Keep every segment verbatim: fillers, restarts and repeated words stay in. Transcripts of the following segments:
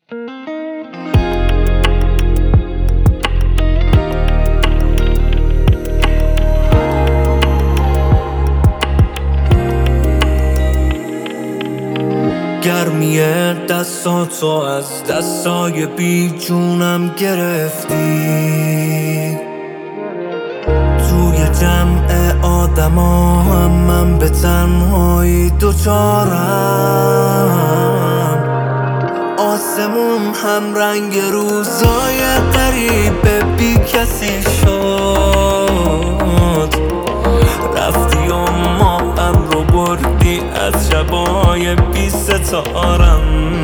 گرمی دستاتو از دستای بی جونم گرفتی، توی جمع آدما هم من به تنهایی دوچارم. آسمون هم رنگ روزای غریب بی کسی شد، رفتی و ما هم رو بردی از شبای بی ستارم.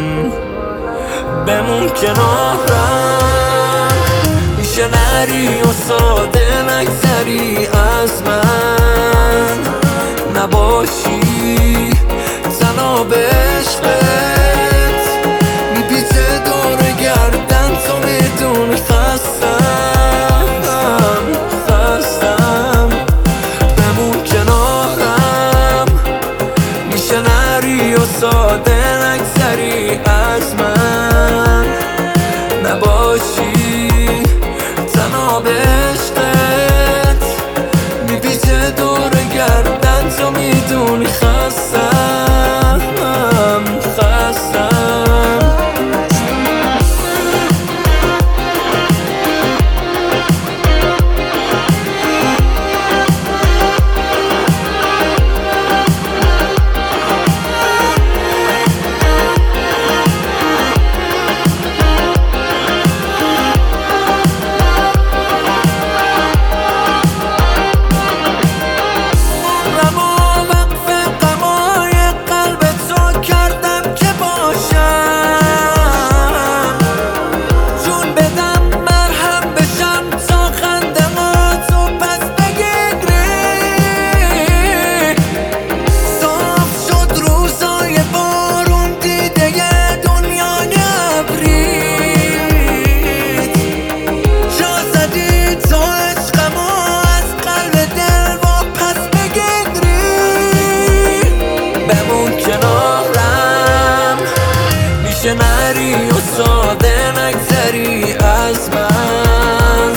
بمون کنارم، میشه نری و ساده نگذری از من، نباشی تنها به عشقت، میپیچه دور گردن تو میدونی خستم خستم. بمون کنارم، میشه نری و ساده نگذری از من، نباشی تنها به عشقت، میپیچه دور گردن تو میدونی خستم خستم. میشه نری و ساده نگذری از من،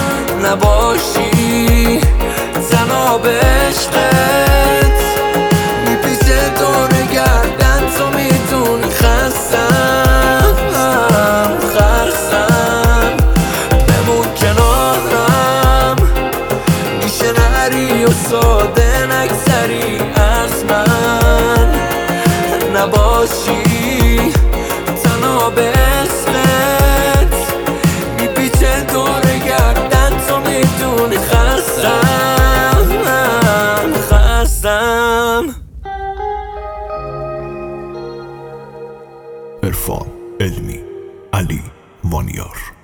نباشی تنها به عشقت، میپیچه دور گردن تو میدونی خستم خستم. بمون کنارم، میشه نری و ساده نگذری از من، نباشی تنها به عشقت، میپیچه دور گردن تو میدونی خستم خستم. عرفان علمی، علی وانیار.